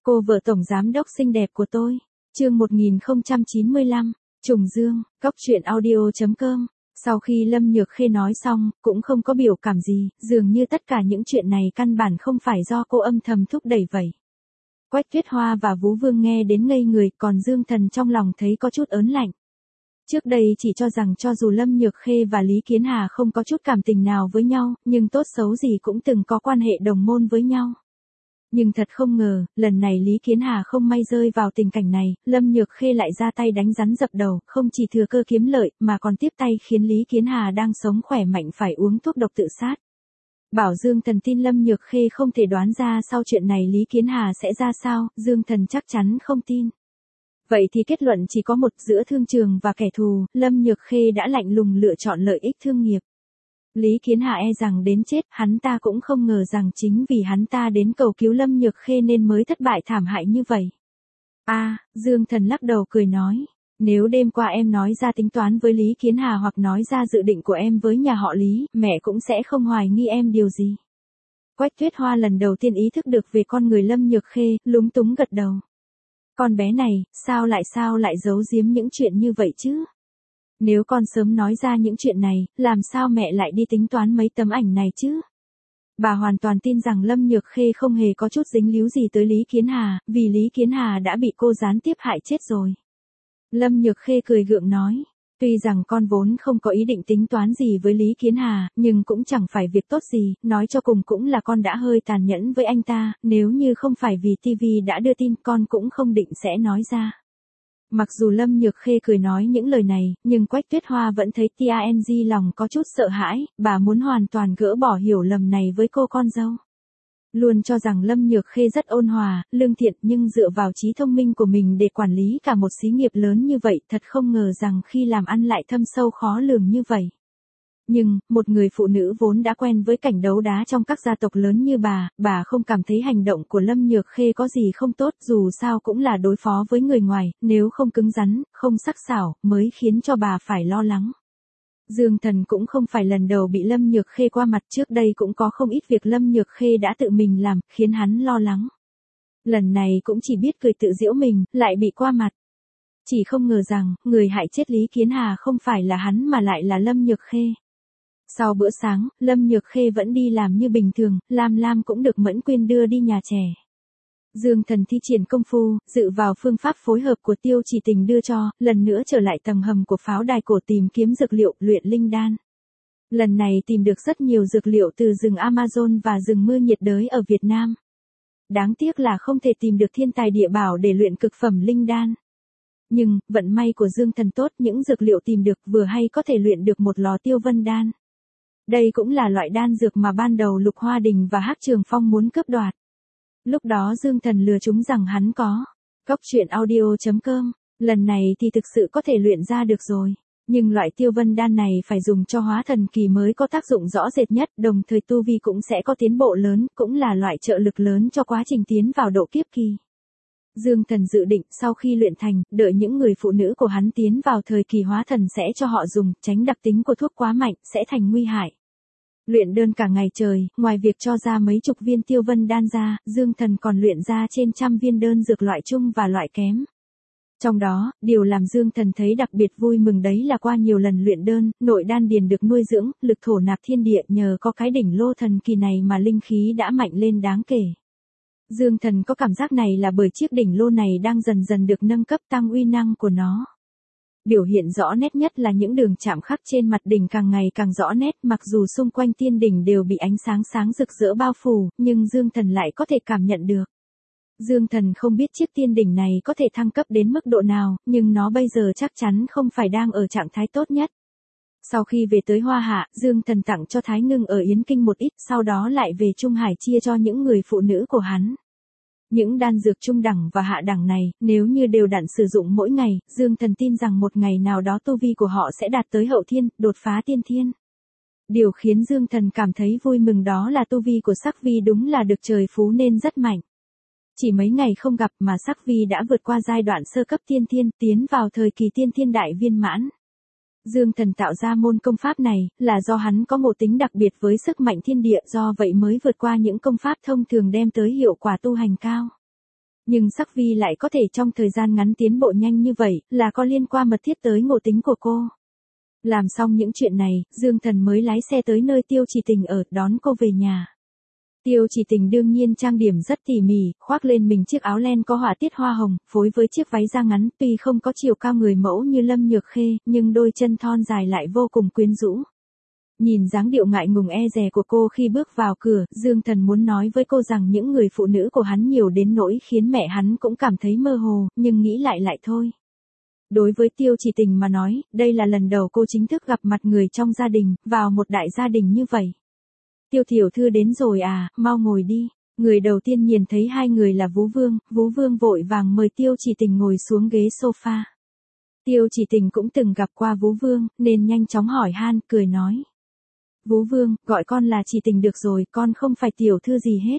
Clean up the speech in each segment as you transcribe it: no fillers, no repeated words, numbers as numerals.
Cô vợ tổng giám đốc xinh đẹp của tôi. Chương 1095, Trùng Dương, Cóc truyện audio.com. Sau khi Lâm Nhược Khê nói xong, cũng không có biểu cảm gì, dường như tất cả những chuyện này căn bản không phải do cô âm thầm thúc đẩy vậy. Quách Tuyết Hoa và Vũ Vương nghe đến ngây người, còn Dương Thần trong lòng thấy có chút ớn lạnh. Trước đây chỉ cho rằng cho dù Lâm Nhược Khê và Lý Kiến Hà không có chút cảm tình nào với nhau, nhưng tốt xấu gì cũng từng có quan hệ đồng môn với nhau. Nhưng thật không ngờ, lần này Lý Kiến Hà không may rơi vào tình cảnh này, Lâm Nhược Khê lại ra tay đánh rắn dập đầu, không chỉ thừa cơ kiếm lợi, mà còn tiếp tay khiến Lý Kiến Hà đang sống khỏe mạnh phải uống thuốc độc tự sát. Bảo Dương Thần tin Lâm Nhược Khê không thể đoán ra sau chuyện này Lý Kiến Hà sẽ ra sao, Dương Thần chắc chắn không tin. Vậy thì kết luận chỉ có một, giữa thương trường và kẻ thù, Lâm Nhược Khê đã lạnh lùng lựa chọn lợi ích thương nghiệp. Lý Kiến Hà e rằng đến chết, hắn ta cũng không ngờ rằng chính vì hắn ta đến cầu cứu Lâm Nhược Khê nên mới thất bại thảm hại như vậy. Dương Thần lắc đầu cười nói, nếu đêm qua em nói ra tính toán với Lý Kiến Hà hoặc nói ra dự định của em với nhà họ Lý, mẹ cũng sẽ không hoài nghi em điều gì. Quách Tuyết Hoa lần đầu tiên ý thức được về con người Lâm Nhược Khê, lúng túng gật đầu. Con bé này, sao lại giấu giếm những chuyện như vậy chứ? Nếu con sớm nói ra những chuyện này, làm sao mẹ lại đi tính toán mấy tấm ảnh này chứ? Bà hoàn toàn tin rằng Lâm Nhược Khê không hề có chút dính líu gì tới Lý Kiến Hà, vì Lý Kiến Hà đã bị cô gián tiếp hại chết rồi. Lâm Nhược Khê cười gượng nói, tuy rằng con vốn không có ý định tính toán gì với Lý Kiến Hà, nhưng cũng chẳng phải việc tốt gì, nói cho cùng cũng là con đã hơi tàn nhẫn với anh ta, nếu như không phải vì TV đã đưa tin con cũng không định sẽ nói ra. Mặc dù Lâm Nhược Khê cười nói những lời này, nhưng Quách Tuyết Hoa vẫn thấy TANG lòng có chút sợ hãi, bà muốn hoàn toàn gỡ bỏ hiểu lầm này với cô con dâu. Luôn cho rằng Lâm Nhược Khê rất ôn hòa, lương thiện nhưng dựa vào trí thông minh của mình để quản lý cả một xí nghiệp lớn như vậy thật không ngờ rằng khi làm ăn lại thâm sâu khó lường như vậy. Nhưng, một người phụ nữ vốn đã quen với cảnh đấu đá trong các gia tộc lớn như bà không cảm thấy hành động của Lâm Nhược Khê có gì không tốt, dù sao cũng là đối phó với người ngoài, nếu không cứng rắn, không sắc sảo, mới khiến cho bà phải lo lắng. Dương Thần cũng không phải lần đầu bị Lâm Nhược Khê qua mặt, trước đây cũng có không ít việc Lâm Nhược Khê đã tự mình làm, khiến hắn lo lắng. Lần này cũng chỉ biết cười tự giễu mình, lại bị qua mặt. Chỉ không ngờ rằng, người hại chết Lý Kiến Hà không phải là hắn mà lại là Lâm Nhược Khê. Sau bữa sáng, Lâm Nhược Khê vẫn đi làm như bình thường, Lam cũng được Mẫn Quyên đưa đi nhà trẻ. Dương Thần thi triển công phu, dự vào phương pháp phối hợp của Tiêu Chỉ Tình đưa cho, lần nữa trở lại tầng hầm của pháo đài cổ tìm kiếm dược liệu, luyện linh đan. Lần này tìm được rất nhiều dược liệu từ rừng Amazon và rừng mưa nhiệt đới ở Việt Nam. Đáng tiếc là không thể tìm được thiên tài địa bảo để luyện cực phẩm linh đan. Nhưng, vận may của Dương Thần tốt, những dược liệu tìm được vừa hay có thể luyện được một lò tiêu vân đan. Đây cũng là loại đan dược mà ban đầu Lục Hoa Đình và Hắc Trường Phong muốn cướp đoạt. Lúc đó Dương Thần lừa chúng rằng hắn có. Cóc truyện audio.com, lần này thì thực sự có thể luyện ra được rồi. Nhưng loại tiêu vân đan này phải dùng cho hóa thần kỳ mới có tác dụng rõ rệt nhất, đồng thời tu vi cũng sẽ có tiến bộ lớn, cũng là loại trợ lực lớn cho quá trình tiến vào độ kiếp kỳ. Dương Thần dự định sau khi luyện thành, đợi những người phụ nữ của hắn tiến vào thời kỳ hóa thần sẽ cho họ dùng, tránh đặc tính của thuốc quá mạnh, sẽ thành nguy hại. Luyện đơn cả ngày trời, ngoài việc cho ra mấy chục viên tiêu vân đan ra, Dương Thần còn luyện ra trên trăm viên đơn dược loại chung và loại kém. Trong đó, điều làm Dương Thần thấy đặc biệt vui mừng đấy là qua nhiều lần luyện đơn, nội đan điền được nuôi dưỡng, lực thổ nạp thiên địa, nhờ có cái đỉnh lô thần kỳ này mà linh khí đã mạnh lên đáng kể. Dương Thần có cảm giác này là bởi chiếc đỉnh lô này đang dần dần được nâng cấp, tăng uy năng của nó. Biểu hiện rõ nét nhất là những đường chạm khắc trên mặt đỉnh càng ngày càng rõ nét, mặc dù xung quanh tiên đỉnh đều bị ánh sáng sáng rực rỡ bao phủ, nhưng Dương Thần lại có thể cảm nhận được. Dương Thần không biết chiếc tiên đỉnh này có thể thăng cấp đến mức độ nào, nhưng nó bây giờ chắc chắn không phải đang ở trạng thái tốt nhất. Sau khi về tới Hoa Hạ, Dương Thần tặng cho Thái Ngưng ở Yến Kinh một ít, sau đó lại về Trung Hải chia cho những người phụ nữ của hắn. Những đan dược trung đẳng và hạ đẳng này, nếu như đều đặn sử dụng mỗi ngày, Dương Thần tin rằng một ngày nào đó tu vi của họ sẽ đạt tới hậu thiên, đột phá tiên thiên. Điều khiến Dương Thần cảm thấy vui mừng đó là tu vi của Sắc Vi đúng là được trời phú nên rất mạnh. Chỉ mấy ngày không gặp mà Sắc Vi đã vượt qua giai đoạn sơ cấp tiên thiên, tiến vào thời kỳ tiên thiên đại viên mãn. Dương Thần tạo ra môn công pháp này, là do hắn có một tính đặc biệt với sức mạnh thiên địa, do vậy mới vượt qua những công pháp thông thường đem tới hiệu quả tu hành cao. Nhưng Sắc Vi lại có thể trong thời gian ngắn tiến bộ nhanh như vậy, là có liên quan mật thiết tới ngộ tính của cô. Làm xong những chuyện này, Dương Thần mới lái xe tới nơi Tiêu Chỉ Tình ở, đón cô về nhà. Tiêu Chỉ Tình đương nhiên trang điểm rất tỉ mỉ, khoác lên mình chiếc áo len có họa tiết hoa hồng, phối với chiếc váy da ngắn, tuy không có chiều cao người mẫu như Lâm Nhược Khê, nhưng đôi chân thon dài lại vô cùng quyến rũ. Nhìn dáng điệu ngại ngùng e dè của cô khi bước vào cửa, Dương Thần muốn nói với cô rằng những người phụ nữ của hắn nhiều đến nỗi khiến mẹ hắn cũng cảm thấy mơ hồ, nhưng nghĩ lại thôi. Đối với Tiêu Chỉ Tình mà nói, đây là lần đầu cô chính thức gặp mặt người trong gia đình, vào một đại gia đình như vậy. Tiêu tiểu thư đến rồi à, mau ngồi đi. Người đầu tiên nhìn thấy hai người là Vú Vương vội vàng mời Tiêu Chỉ Tình ngồi xuống ghế sofa. Tiêu Chỉ Tình cũng từng gặp qua Vú Vương, nên nhanh chóng hỏi han, cười nói. Vú Vương, gọi con là Chỉ Tình được rồi, con không phải tiểu thư gì hết.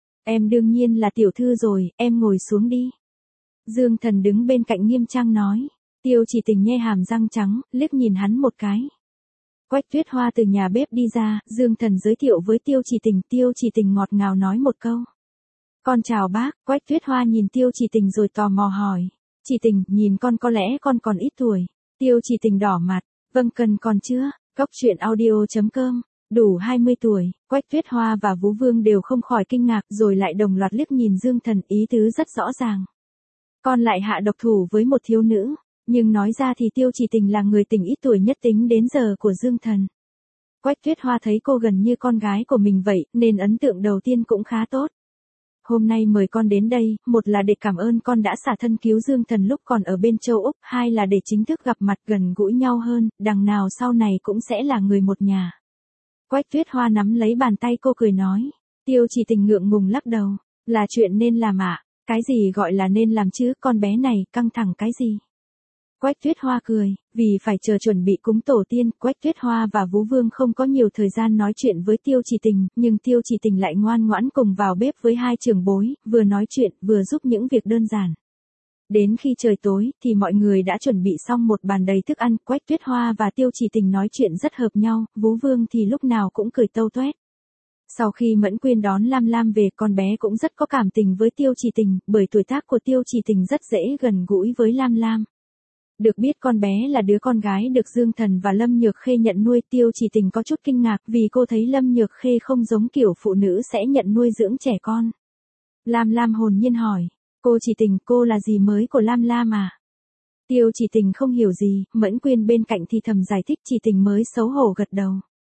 Em đương nhiên là tiểu thư rồi, em ngồi xuống đi. Dương Thần đứng bên cạnh nghiêm trang nói. Tiêu Chỉ Tình nhe hàm răng trắng, liếc nhìn hắn một cái. Quách Tuyết Hoa từ nhà bếp đi ra, Dương Thần giới thiệu với Tiêu Chỉ Tình ngọt ngào nói một câu. Con chào bác. Quách Tuyết Hoa nhìn Tiêu Chỉ Tình rồi tò mò hỏi. Chỉ Tình, nhìn con có lẽ con còn ít tuổi. Tiêu Chỉ Tình đỏ mặt. Vâng, cần còn chưa? Cốc truyện audio.com. Đủ 20 tuổi, Quách Tuyết Hoa và Vú Vương đều không khỏi kinh ngạc rồi lại đồng loạt liếc nhìn Dương Thần, ý tứ rất rõ ràng. Con lại hạ độc thủ với một thiếu nữ. Nhưng nói ra thì Tiêu Chỉ Tình là người tình ít tuổi nhất tính đến giờ của Dương Thần. Quách Tuyết Hoa thấy cô gần như con gái của mình vậy, nên ấn tượng đầu tiên cũng khá tốt. Hôm nay mời con đến đây, một là để cảm ơn con đã xả thân cứu Dương Thần lúc còn ở bên châu Úc, hai là để chính thức gặp mặt gần gũi nhau hơn, đằng nào sau này cũng sẽ là người một nhà. Quách Tuyết Hoa nắm lấy bàn tay cô cười nói. Tiêu Chỉ Tình ngượng ngùng lắc đầu. Là chuyện nên làm ạ. Cái gì gọi là nên làm chứ, con bé này, căng thẳng cái gì? Quách Tuyết Hoa cười, vì phải chờ chuẩn bị cúng tổ tiên, Quách Tuyết Hoa và Vú Vương không có nhiều thời gian nói chuyện với Tiêu Chỉ Tình, nhưng Tiêu Chỉ Tình lại ngoan ngoãn cùng vào bếp với hai trưởng bối, vừa nói chuyện, vừa giúp những việc đơn giản. Đến khi trời tối, thì mọi người đã chuẩn bị xong một bàn đầy thức ăn, Quách Tuyết Hoa và Tiêu Chỉ Tình nói chuyện rất hợp nhau, Vú Vương thì lúc nào cũng cười tâu toét. Sau khi Mẫn Quyên đón Lam Lam về, con bé cũng rất có cảm tình với Tiêu Chỉ Tình, bởi tuổi tác của Tiêu Chỉ Tình rất dễ gần gũi với Lam Lam. Được biết con bé là đứa con gái được Dương Thần và Lâm Nhược Khê nhận nuôi, Tiêu Chỉ Tình có chút kinh ngạc vì cô thấy Lâm Nhược Khê không giống kiểu phụ nữ sẽ nhận nuôi dưỡng trẻ con. Lam Lam hồn nhiên hỏi, cô Chỉ Tình, cô là dì mới của Lam Lam à? Tiêu Chỉ Tình không hiểu gì, Mẫn Quyên bên cạnh thì thầm giải thích, Chỉ Tình mới xấu hổ gật đầu.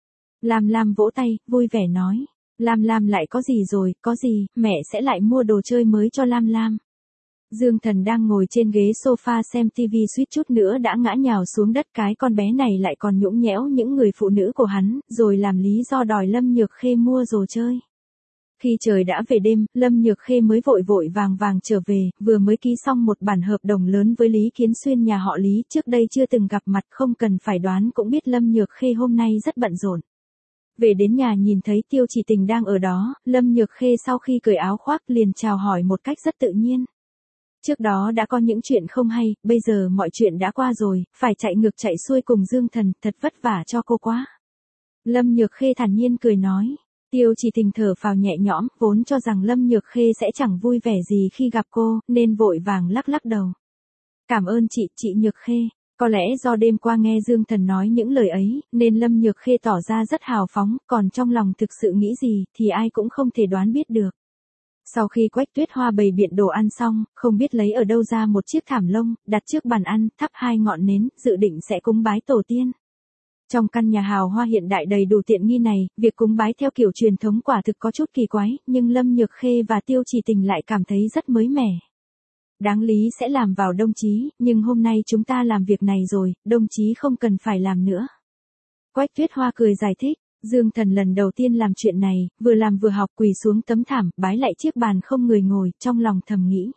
Lam Lam vỗ tay, vui vẻ nói, Lam Lam lại có gì rồi, có gì, mẹ sẽ lại mua đồ chơi mới cho Lam Lam. Dương Thần đang ngồi trên ghế sofa xem TV suýt chút nữa đã ngã nhào xuống đất, cái con bé này lại còn nhũng nhẽo những người phụ nữ của hắn, rồi làm lý do đòi Lâm Nhược Khê mua đồ chơi. Khi trời đã về đêm, Lâm Nhược Khê mới vội vàng trở về, vừa mới ký xong một bản hợp đồng lớn với Lý Kiến Xuyên nhà họ Lý, trước đây chưa từng gặp mặt, không cần phải đoán cũng biết Lâm Nhược Khê hôm nay rất bận rộn. Về đến nhà nhìn thấy Tiêu Chỉ Tình đang ở đó, Lâm Nhược Khê sau khi cởi áo khoác liền chào hỏi một cách rất tự nhiên. Trước đó đã có những chuyện không hay, bây giờ mọi chuyện đã qua rồi, phải chạy ngược chạy xuôi cùng Dương Thần, thật vất vả cho cô quá. Lâm Nhược Khê thản nhiên cười nói. Tiêu Chỉ Tình thở phào nhẹ nhõm, vốn cho rằng Lâm Nhược Khê sẽ chẳng vui vẻ gì khi gặp cô, nên vội vàng lắc đầu. Cảm ơn chị Nhược Khê. Có lẽ do đêm qua nghe Dương Thần nói những lời ấy, nên Lâm Nhược Khê tỏ ra rất hào phóng, còn trong lòng thực sự nghĩ gì, thì ai cũng không thể đoán biết được. Sau khi Quách Tuyết Hoa bày biện đồ ăn xong, không biết lấy ở đâu ra một chiếc thảm lông, đặt trước bàn ăn, thắp 2 ngọn nến, dự định sẽ cúng bái tổ tiên. Trong căn nhà hào hoa hiện đại đầy đủ tiện nghi này, việc cúng bái theo kiểu truyền thống quả thực có chút kỳ quái, nhưng Lâm Nhược Khê và Tiêu Chỉ Tình lại cảm thấy rất mới mẻ. Đáng lý sẽ làm vào đồng chí, nhưng hôm nay chúng ta làm việc này rồi, đồng chí không cần phải làm nữa. Quách Tuyết Hoa cười giải thích. Dương Thần lần đầu tiên làm chuyện này, vừa làm vừa học, quỳ xuống tấm thảm, bái lại chiếc bàn không người ngồi, trong lòng thầm nghĩ.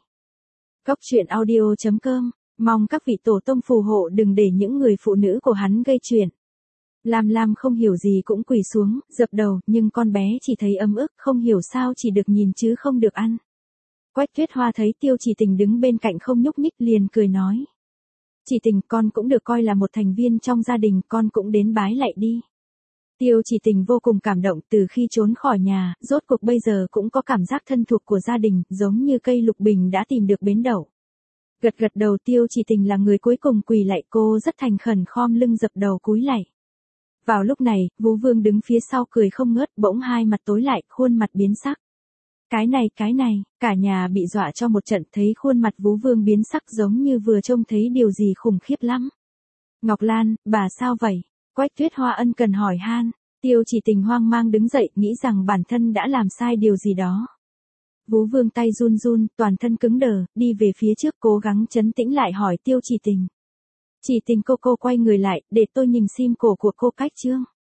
Cốc truyện audio.com, mong các vị tổ tông phù hộ đừng để những người phụ nữ của hắn gây chuyện. Lam Lam không hiểu gì cũng quỳ xuống, dập đầu, nhưng con bé chỉ thấy ấm ức, không hiểu sao chỉ được nhìn chứ không được ăn. Quách Tuyết Hoa thấy Tiêu Chỉ Tình đứng bên cạnh không nhúc nhích liền cười nói. Chỉ Tình, con cũng được coi là một thành viên trong gia đình, con cũng đến bái lại đi. Tiêu Chỉ Tình vô cùng cảm động, từ khi trốn khỏi nhà, rốt cuộc bây giờ cũng có cảm giác thân thuộc của gia đình, giống như cây lục bình đã tìm được bến đậu. Gật gật đầu, Tiêu Chỉ Tình là người cuối cùng quỳ lạy, cô rất thành khẩn khom lưng dập đầu cúi lạy. Vào lúc này, Vũ Vương đứng phía sau cười không ngớt, bỗng hai mặt tối lại, khuôn mặt biến sắc. Cái này, cả nhà bị dọa cho một trận, thấy khuôn mặt Vũ Vương biến sắc giống như vừa trông thấy điều gì khủng khiếp lắm. Ngọc Lan, bà sao vậy? Quách Tuyết Hoa ân cần hỏi han. Tiêu Chỉ Tình hoang mang đứng dậy, nghĩ rằng bản thân đã làm sai điều gì đó. Vũ Vương tay run run, toàn thân cứng đờ, đi về phía trước cố gắng trấn tĩnh lại hỏi Tiêu Chỉ Tình. Chỉ Tình cô quay người lại, để tôi nhìn sim cổ của cô Cách Trương.